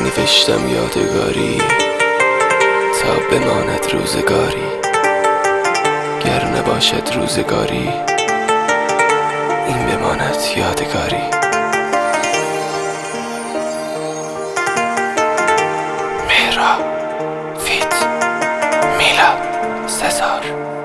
نوشتم یادگاری تا بماند روزگاری، گر نباشد روزگاری این بماند یادگاری. مهرا فیت میلاد سزار.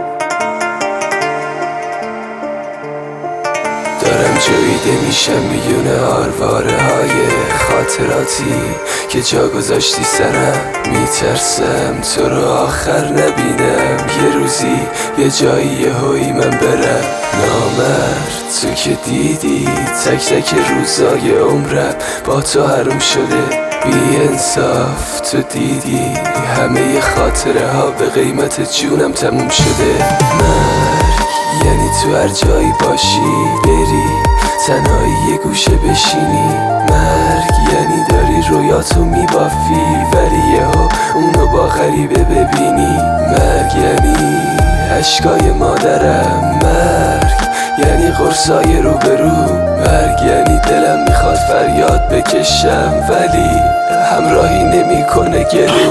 دارم جویده میشم میونه آرواره های خاطراتی که جا گذاشتی سرم. میترسم تو رو آخر نبینم، یه روزی یه جایی یهویی من برم. نامرد تو که دیدی تک تک روزای عمرم با تو حروم شده. بی انصاف تو دیدی همه خاطره ها به قیمت جونم تموم شده. مرگ یعنی تو هر جایی باشی بری تنهایی یه گوشه بشینی. مرگ یعنی داری رویاتو میبافی ولی یهو اونو با غریبه ببینی. مرگ یعنی اشکای مادرم، مرگ یعنی قرصای روبرو. مرگ یعنی دلم میخواد فریاد بکشم ولی همراهی نمیکنه گلو.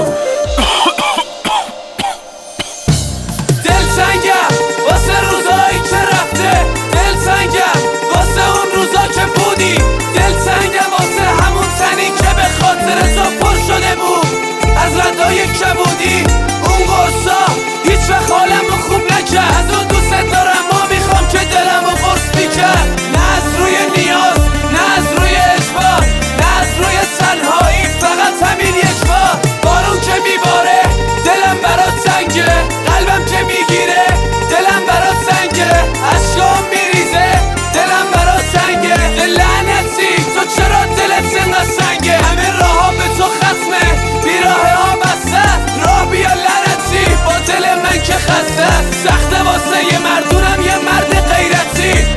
دلتنگم واسه روزایی که رفته، دلتنگم واسه اون روزا که بودی، دلتنگم واسه همون تنی که به خاطر تو پر شده بود از رندای کبودی. اون قرصا هیچ وقت حالمو خوب نکرد، از اون دوست دارم و میخوام که دلمو قرص میکرد. نه از روی نیاز، نه از روی اجبار، نه از روی تنهایی، فقط همین یک بار. بارون که میباره دلم برات تنگه، قلبم که میگیره دلم برات سنگه، اشکام میریزه دلم برات سنگه. لعنتی تو چرا دلت انقدر سنگه؟ همه راه ها به تو ختمه، بیراه ها بسته، راه بیا لعنتی با دل من که خسته. سخته واسه یه مردونم یه مرد غیرتی.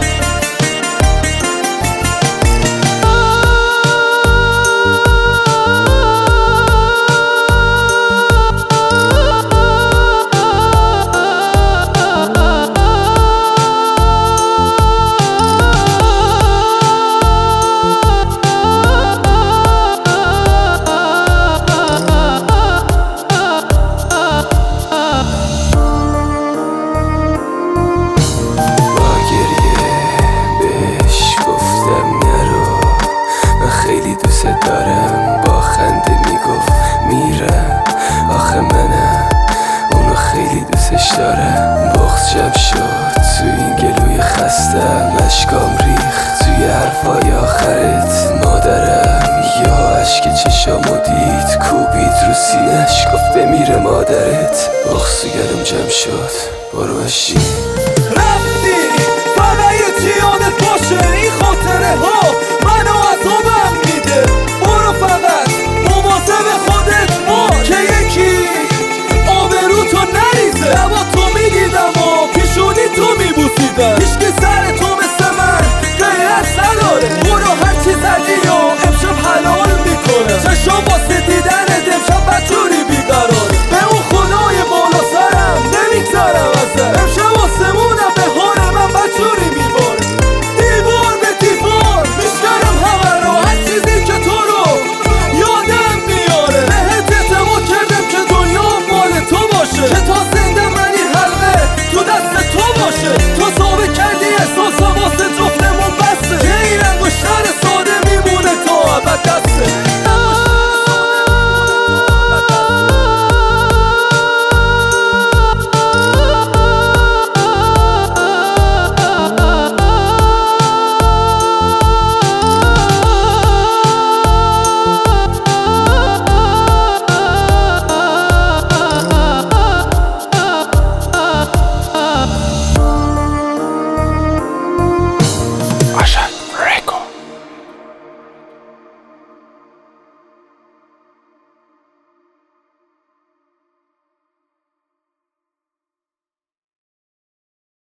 دارم با خنده میگفت میرم، آخه منم اونو خیلی دوستش دارم. بغض جمع شد تو این گلوی خستم، اشکام ریخت توی حرفای آخرت. مادرم یا عشق چشامو دید کوبید رو سینش گفت بمیره مادرت. بغض تو گلوم جمع شد برو اشی رفتی فقط یه یادت باشه